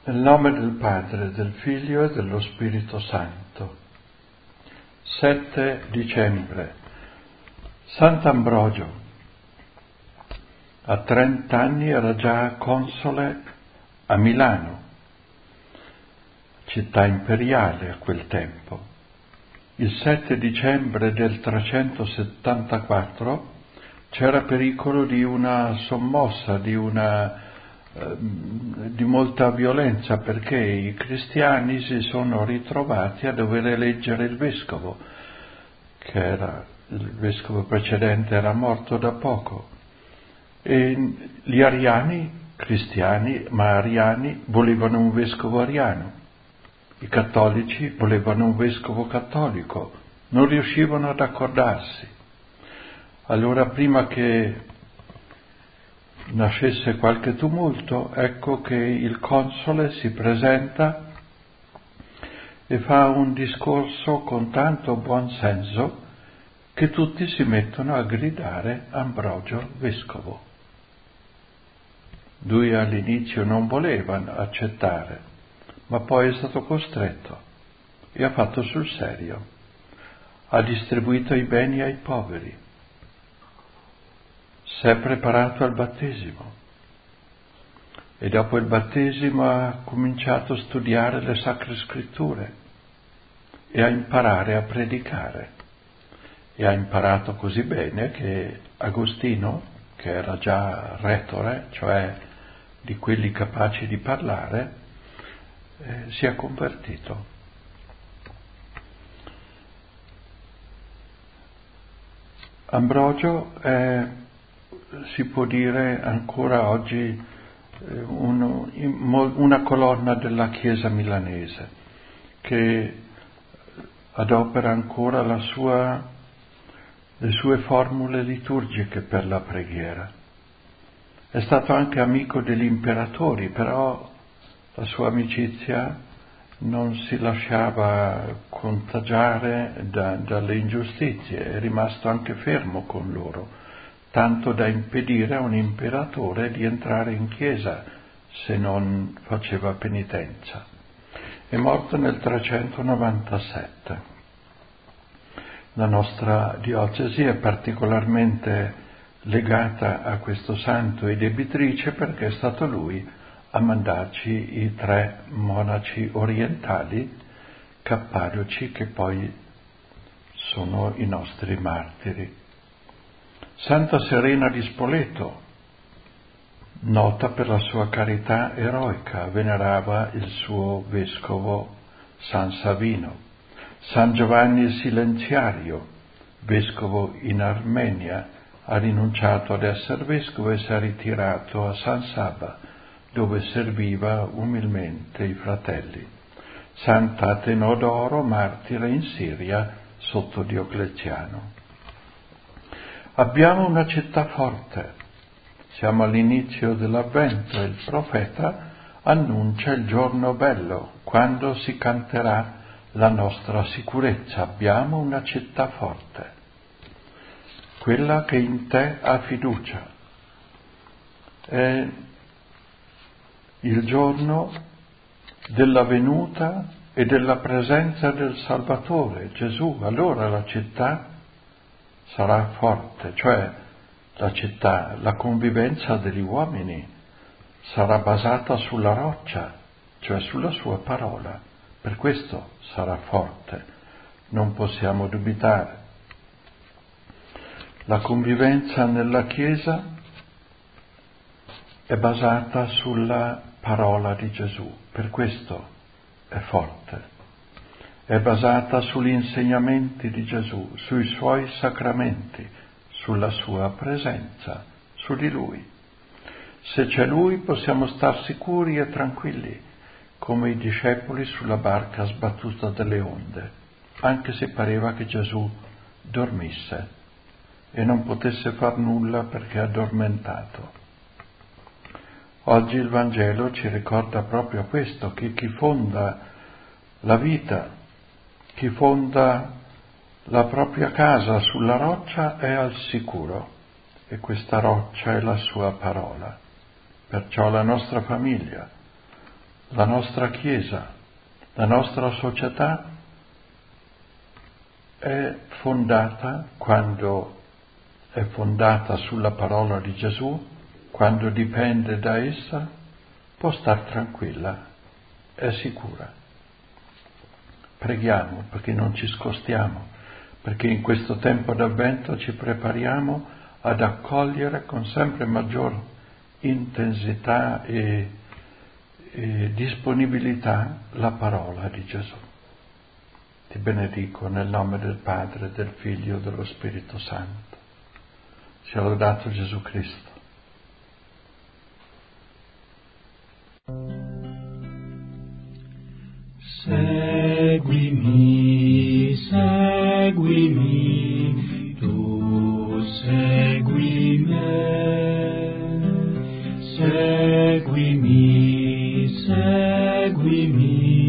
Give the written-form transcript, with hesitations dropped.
Nel nome del Padre, del Figlio e dello Spirito Santo. 7 dicembre. Sant'Ambrogio. A 30 anni era già console a Milano, città imperiale a quel tempo. Il 7 dicembre del 374 c'era pericolo di una sommossa, di molta violenza, perché i cristiani si sono ritrovati a dover eleggere il vescovo, il vescovo precedente era morto da poco, e gli ariani, cristiani ma ariani, volevano un vescovo ariano, i cattolici volevano un vescovo cattolico, non riuscivano ad accordarsi. Allora, prima che nascesse qualche tumulto, ecco che il console si presenta e fa un discorso con tanto buon senso che tutti si mettono a gridare Ambrogio vescovo. Lui all'inizio non voleva accettare, ma poi è stato costretto e ha fatto sul serio. Ha distribuito i beni ai poveri. Si è preparato al battesimo e dopo il battesimo ha cominciato a studiare le Sacre Scritture e a imparare a predicare, e ha imparato così bene che Agostino, che era già retore, cioè di quelli capaci di parlare, si è convertito. Ambrogio è, si può dire ancora oggi, una colonna della Chiesa milanese che adopera ancora le sue formule liturgiche per la preghiera. È stato anche amico degli imperatori, però la sua amicizia non si lasciava contagiare dalle ingiustizie, è rimasto anche fermo con loro, tanto da impedire a un imperatore di entrare in chiesa se non faceva penitenza. È morto nel 397. La nostra diocesi è particolarmente legata a questo santo e debitrice perché è stato lui a mandarci i 3 monaci orientali cappadoci che poi sono i nostri martiri. Santa Serena di Spoleto, nota per la sua carità eroica, venerava il suo vescovo San Savino. San Giovanni il Silenziario, vescovo in Armenia, ha rinunciato ad essere vescovo e si è ritirato a San Saba, dove serviva umilmente i fratelli. Sant'Atenodoro, martire in Siria sotto Diocleziano. Abbiamo una città forte. Siamo all'inizio dell'Avvento e il profeta annuncia il giorno bello, quando si canterà la nostra sicurezza. Abbiamo una città forte, quella che in te ha fiducia. È il giorno della venuta e della presenza del Salvatore, Gesù. Allora la città sarà forte, cioè la città, la convivenza degli uomini sarà basata sulla roccia, cioè sulla sua parola. Per questo sarà forte, non possiamo dubitare. La convivenza nella Chiesa è basata sulla parola di Gesù, per questo è forte. È basata sugli insegnamenti di Gesù, sui suoi sacramenti, sulla sua presenza, su di Lui. Se c'è Lui possiamo star sicuri e tranquilli, come i discepoli sulla barca sbattuta dalle onde, anche se pareva che Gesù dormisse e non potesse far nulla perché è addormentato. Oggi il Vangelo ci ricorda proprio questo, che chi fonda la vita, chi fonda la propria casa sulla roccia è al sicuro, e questa roccia è la sua parola. Perciò la nostra famiglia, la nostra Chiesa, la nostra società è fondata, quando è fondata sulla parola di Gesù, quando dipende da essa, può star tranquilla, è sicura. Preghiamo perché non ci scostiamo, perché in questo tempo d'avvento ci prepariamo ad accogliere con sempre maggior intensità e disponibilità la parola di Gesù. Ti benedico nel nome del Padre, del Figlio e dello Spirito Santo. Sia lodato Gesù Cristo. Seguimi, seguimi, tu segui me. Seguimi, seguimi,